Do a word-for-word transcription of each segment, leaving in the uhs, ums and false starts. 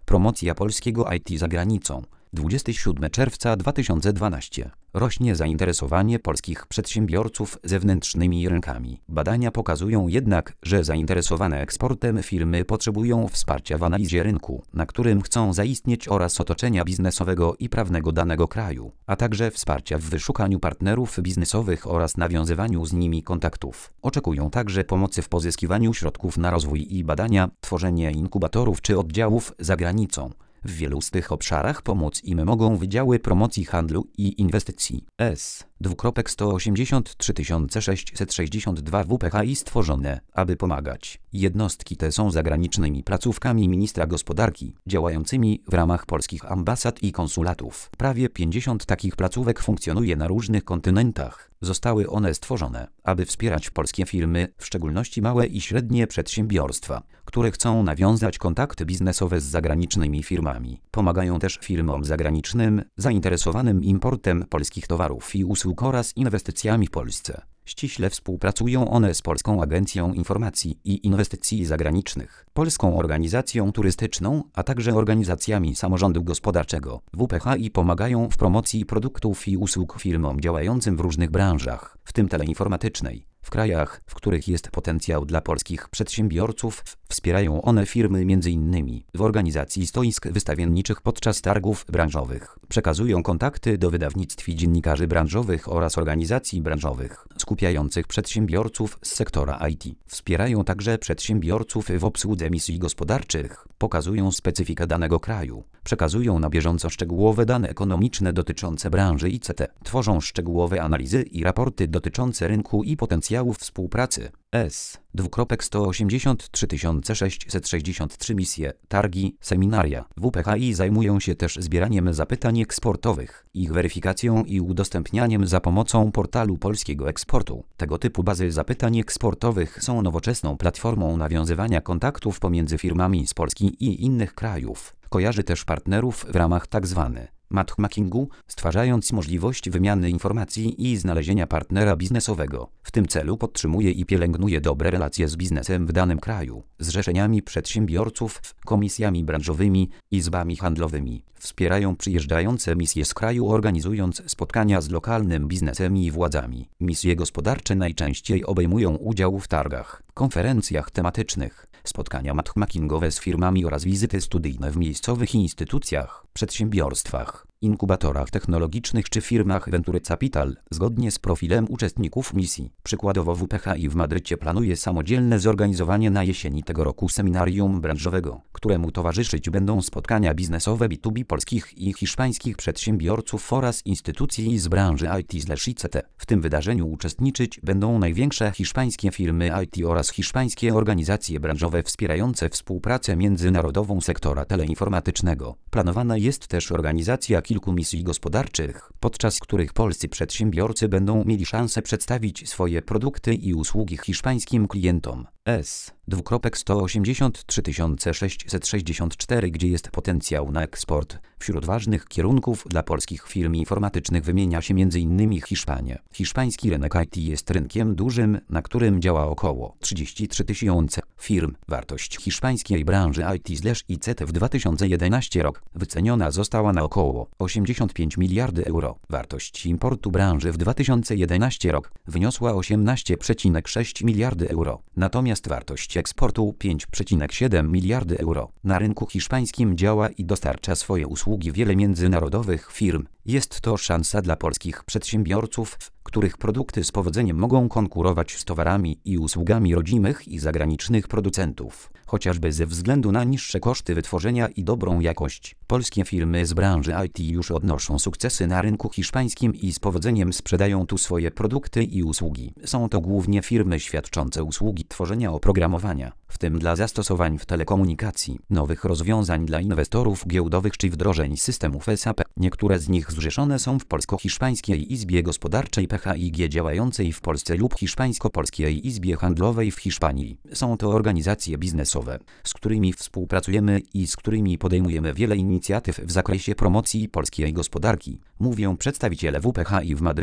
Promocja polskiego I T za granicą. dwudziestego siódmego czerwca dwa tysiące dwunastego. Rośnie zainteresowanie polskich przedsiębiorców zewnętrznymi rynkami. Badania pokazują jednak, że zainteresowane eksportem firmy potrzebują wsparcia w analizie rynku, na którym chcą zaistnieć oraz otoczenia biznesowego i prawnego danego kraju, a także wsparcia w wyszukaniu partnerów biznesowych oraz nawiązywaniu z nimi kontaktów. Oczekują także pomocy w pozyskiwaniu środków na rozwój i badania, tworzenie inkubatorów czy oddziałów za granicą. W wielu z tych obszarach pomóc im mogą wydziały promocji handlu i inwestycji. S. sto osiemdziesiąt trzy tysiące sześćset sześćdziesiąt dwa W P H I stworzone, aby pomagać. Jednostki te są zagranicznymi placówkami ministra gospodarki, działającymi w ramach polskich ambasad i konsulatów. Prawie pięćdziesiąt takich placówek funkcjonuje na różnych kontynentach. Zostały one stworzone, aby wspierać polskie firmy, w szczególności małe i średnie przedsiębiorstwa, które chcą nawiązać kontakty biznesowe z zagranicznymi firmami. Pomagają też firmom zagranicznym, zainteresowanym importem polskich towarów i usług oraz inwestycjami w Polsce. Ściśle współpracują one z Polską Agencją Informacji i Inwestycji Zagranicznych, Polską Organizacją Turystyczną, a także organizacjami samorządu gospodarczego. W P H I pomagają w promocji produktów i usług firmom działającym w różnych branżach, w tym teleinformatycznej. W krajach, w których jest potencjał dla polskich przedsiębiorców, wspierają one firmy między innymi w organizacji stoisk wystawienniczych podczas targów branżowych. Przekazują kontakty do wydawnictw i dziennikarzy branżowych oraz organizacji branżowych skupiających przedsiębiorców z sektora I T. Wspierają także przedsiębiorców w obsłudze misji gospodarczych, pokazują specyfikę danego kraju, przekazują na bieżąco szczegółowe dane ekonomiczne dotyczące branży I C T, tworzą szczegółowe analizy i raporty dotyczące rynku i potencjałów współpracy. S. sto osiemdziesiąt trzy tysiące sześćset sześćdziesiąt trzy misje, targi, seminaria. W P H I zajmują się też zbieraniem zapytań eksportowych, ich weryfikacją i udostępnianiem za pomocą portalu polskiego eksportu. Tego typu bazy zapytań eksportowych są nowoczesną platformą nawiązywania kontaktów pomiędzy firmami z Polski i innych krajów. Kojarzy też partnerów w ramach tzw. matchmakingu, stwarzając możliwość wymiany informacji i znalezienia partnera biznesowego. W tym celu podtrzymuje i pielęgnuje dobre relacje z biznesem w danym kraju, zrzeszeniami przedsiębiorców, komisjami branżowymi, izbami handlowymi. Wspierają przyjeżdżające misje z kraju, organizując spotkania z lokalnym biznesem i władzami. Misje gospodarcze najczęściej obejmują udział w targach, konferencjach tematycznych, spotkania matchmakingowe z firmami oraz wizyty studyjne w miejscowych instytucjach, przedsiębiorstwach, inkubatorach technologicznych czy firmach Venture Capital, zgodnie z profilem uczestników misji. Przykładowo W P H I w Madrycie planuje samodzielne zorganizowanie na jesieni tego roku seminarium branżowego, któremu towarzyszyć będą spotkania biznesowe B dwa B polskich i hiszpańskich przedsiębiorców oraz instytucji z branży I T/I C T. W tym wydarzeniu uczestniczyć będą największe hiszpańskie firmy I T oraz hiszpańskie organizacje branżowe wspierające współpracę międzynarodową sektora teleinformatycznego. Planowana jest też organizacja kilku misji gospodarczych, podczas których polscy przedsiębiorcy będą mieli szansę przedstawić swoje produkty i usługi hiszpańskim klientom. S. sto osiemdziesiąt trzy tysiące sześćset sześćdziesiąt cztery, gdzie jest potencjał na eksport. Wśród ważnych kierunków dla polskich firm informatycznych wymienia się między innymi Hiszpanię. Hiszpański rynek I T jest rynkiem dużym, na którym działa około trzydzieści trzy tysiące firm. Wartość hiszpańskiej branży I T/I C T w dwa tysiące jedenastym rok wyceniona została na około osiemdziesiąt pięć miliardów euro. Wartość importu branży w dwa tysiące jedenastym rok wyniosła osiemnaście przecinek sześć miliardów euro. Natomiast wartość eksportu pięć przecinek siedem miliardów euro. Na rynku hiszpańskim działa i dostarcza swoje usługi wiele międzynarodowych firm. Jest to szansa dla polskich przedsiębiorców, których produkty z powodzeniem mogą konkurować z towarami i usługami rodzimych i zagranicznych producentów, chociażby ze względu na niższe koszty wytworzenia i dobrą jakość. Polskie firmy z branży I T już odnoszą sukcesy na rynku hiszpańskim i z powodzeniem sprzedają tu swoje produkty i usługi. Są to głównie firmy świadczące usługi tworzenia oprogramowania, w tym dla zastosowań w telekomunikacji, nowych rozwiązań dla inwestorów giełdowych czy wdrożeń systemów S A P. Niektóre z nich zrzeszone są w Polsko-Hiszpańskiej Izbie Gospodarczej P H I G działającej w Polsce lub Hiszpańsko-Polskiej Izbie Handlowej w Hiszpanii. Są to organizacje biznesowe, z którymi współpracujemy i z którymi podejmujemy wiele inicjatyw w zakresie promocji polskiej gospodarki, mówią przedstawiciele W P H I w Madrycie.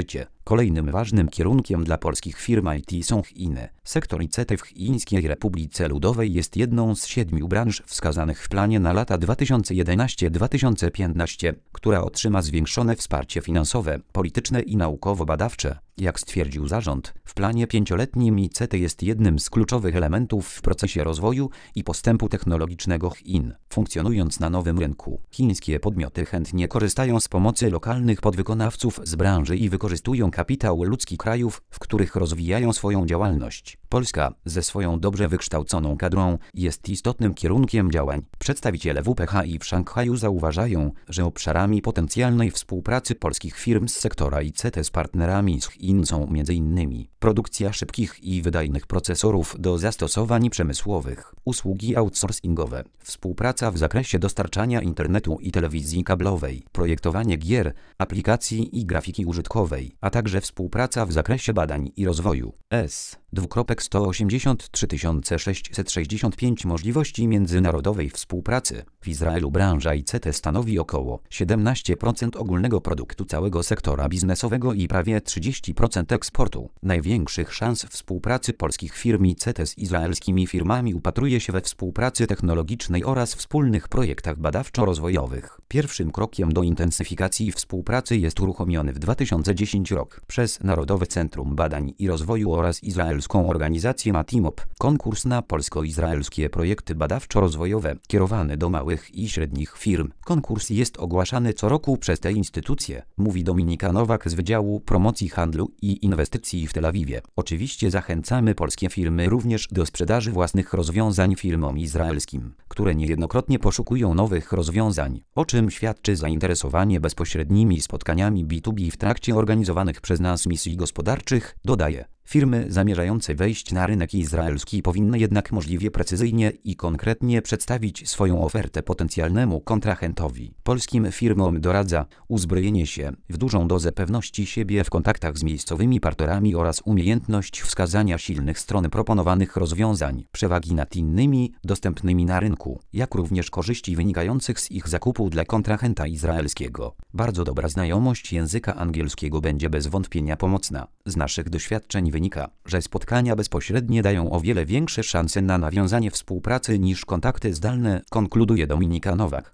Kolejnym ważnym kierunkiem dla polskich firm I T są Chiny. Sektor I C T w Chińskiej Republice Ludowej jest jedną z siedmiu branż wskazanych w planie na lata dwa tysiące jedenaście do dwa tysiące piętnaście, która otrzyma zwiększone wsparcie finansowe, polityczne i naukowo-badawcze. Jak stwierdził zarząd, w planie pięcioletnim I C T jest jednym z kluczowych elementów w procesie rozwoju i postępu technologicznego Chin. Funkcjonując na nowym rynku, chińskie podmioty chętnie korzystają z pomocy lokalnych podwykonawców z branży i wykorzystują kapitał ludzki krajów, w których rozwijają swoją działalność. Polska, ze swoją dobrze wykształconą kadrą, jest istotnym kierunkiem działań. Przedstawiciele W P H I w Szanghaju zauważają, że obszarami potencjalnej współpracy polskich firm z sektora I C T z partnerami z Chin są między innymi produkcja szybkich i wydajnych procesorów do zastosowań przemysłowych, usługi outsourcingowe, współpraca w zakresie dostarczania internetu i telewizji kablowej, projektowanie gier, aplikacji i grafiki użytkowej, a także współpraca w zakresie badań i rozwoju. S. sto osiemdziesiąt trzy tysiące sześćset sześćdziesiąt pięć możliwości międzynarodowej współpracy. W Izraelu branża I C T stanowi około siedemnaście procent ogólnego produktu całego sektora biznesowego i prawie trzydzieści procent eksportu. Największych szans współpracy polskich firm I C T z izraelskimi firmami upatruje się we współpracy technologicznej oraz wspólnych projektach badawczo-rozwojowych. Pierwszym krokiem do intensyfikacji współpracy jest uruchomiony w dwa tysiące dziesiątym rok przez Narodowe Centrum Badań i Rozwoju oraz izraelską organizację Matimop konkurs na polsko-izraelskie projekty badawczo-rozwojowe kierowany do małych i średnich firm. Konkurs jest ogłaszany co roku przez te instytucje, mówi Dominika Nowak z Wydziału Promocji Handlu i Inwestycji w Tel Awiwie. Oczywiście zachęcamy polskie firmy również do sprzedaży własnych rozwiązań firmom izraelskim, które niejednokrotnie poszukują nowych rozwiązań, o czym świadczy zainteresowanie bezpośrednimi spotkaniami B dwa B w trakcie organizowanych przez nas misji gospodarczych, dodaje. Firmy zamierzające wejść na rynek izraelski powinny jednak możliwie precyzyjnie i konkretnie przedstawić swoją ofertę potencjalnemu kontrahentowi. Polskim firmom doradza uzbrojenie się w dużą dozę pewności siebie w kontaktach z miejscowymi partnerami oraz umiejętność wskazania silnych stron proponowanych rozwiązań, przewagi nad innymi dostępnymi na rynku, jak również korzyści wynikających z ich zakupu dla kontrahenta izraelskiego. Bardzo dobra znajomość języka angielskiego będzie bez wątpienia pomocna. Z naszych doświadczeń wynika, że spotkania bezpośrednie dają o wiele większe szanse na nawiązanie współpracy niż kontakty zdalne, konkluduje Dominika Nowak.